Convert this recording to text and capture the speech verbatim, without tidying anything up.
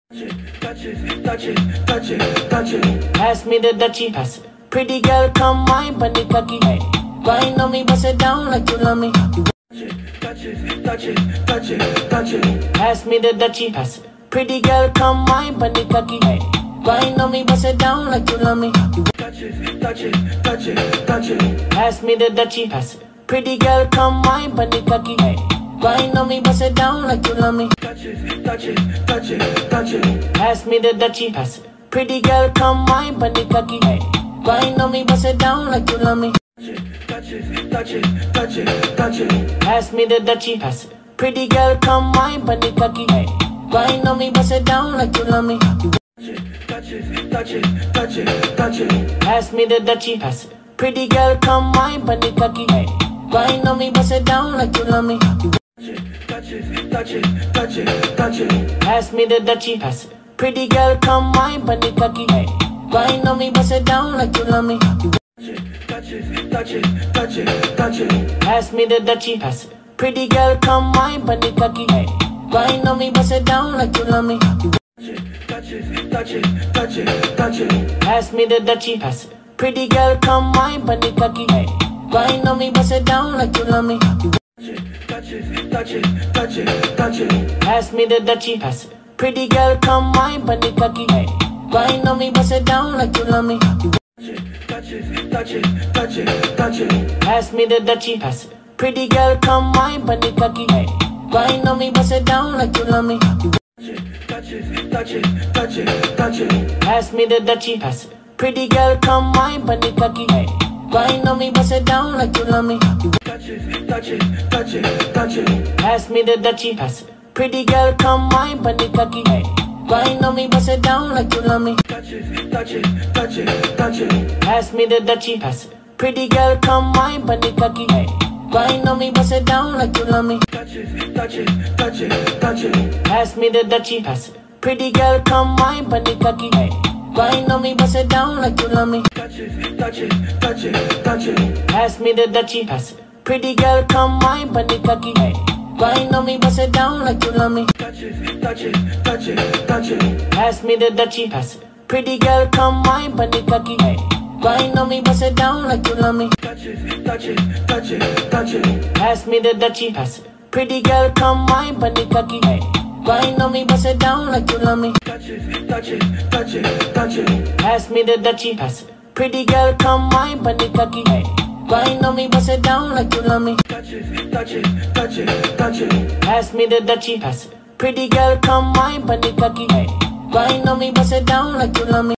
Touch it, touch it, touch it, touch it. Pass me the Dutchie. Pass it. Pretty girl, come wine, bunny cocky. Hey, wine on me, bust it down like you love me. You Touch it, touch it, touch it, touch it. pass me the Dutchie. Pass it. Pretty girl, come wine, bunny cocky. Hey, wine on me, bust it down like you love me. You Touch it, touch it, touch it, touch it. pass me the Dutchie. Pass it. Pretty girl, come wine, bunny cocky. Hey, wine on me, bust it down like you love me. Touch it, touch it, touch it, touch it. Pass me the Dutchie. Pass it. Pretty girl, come wine, bunny cocky. Hey, wine on me, bust it down like you love me. Touch it, touch it, touch it, touch it. Pass me the Dutchie. Pass it. Pretty girl, come wine, bunny cocky. Hey, wine on me, bust it down like you love me. You Touch it, touch it, touch it, touch it. pass me the Dutchie. Pass it. Pretty girl, come wine, bunny cocky. Hey, wine on me, bust it down like you love me. You Touch it, touch it, touch it, touch it. pass me the Dutchie. Pass it. Pretty girl, come wine, bunny cocky. Hey, wine on me, bust it down like you love me. You Touch it, touch it, touch it, touch it. pass me the Dutchie. Pass it. Pretty girl, come wine, bunny cocky. Hey, wine on me, bust it down like you love me. You Touch it, touch it, touch it, touch it. pass me the Dutchie. Pass it. Pretty girl, come wine, bunny cocky. Hey, wine on me, bust it down like you love me. You Touch it, touch it, touch it, touch it. pass me the Dutchie. Pass it. Pretty girl, come wine, bunny cocky. Hey, wine on me, bust it down like you love me. You Touch it, touch it, touch it, touch it. pass me the Dutchie. Pass it. Pretty girl, come wine, bunny cocky. Hey, wine on me, bust it down like you love me. You Touch it, touch it, touch it, touch it. pass me the Dutchie. Pass it. Pretty girl, come wine, bunny cocky. Hey, wine on me, bust it down like you love me. You Touch it, touch it, touch it, touch it. pass me the Dutchie. Pass it. Pretty girl, come wine, bunny cocky. Hey, wine on me, bust it down like you love me. Touch it, touch it, touch it, touch it. Pass me the Dutchie. Pass it. Pretty girl, come wine, bunny cocky. Hey, wine on me, bust it down like you love me. Touch it, touch it, touch it, touch it. Pass me the Dutchie. Pass it. Pretty girl, come wine, bunny cocky. Hey, wine on me, bust it down like you love me. Touch it, touch it, touch it, touch it. Pass me the Dutchie. Pass it. Pretty girl, come wine, bunny cocky. Hey, wine on me, bust it down like you love me. Touch it, touch it, touch it, touch it. Pass me the Dutchie. Pass it. Pretty girl, come wine, bunny cocky. Hey, wine on me, bust it down like you love me. Touch it, touch it, touch it, touch it. Pass me the Dutchie. Pass it. Pretty girl, come wine, bunny cocky. Hey, wine on me, bust it down like you love me. Touch it, touch it, touch it, touch it. Pass me the Dutchie. Pass it. Pretty girl, come wine, bunny cocky. Hey, wine on me, bust it down like you love me. Touch it, touch it, touch it, touch it. Pass me the Dutchie. Pass it. Pretty girl, come wine, bunny cocky. Hey, wine on me, bust it down like you love me.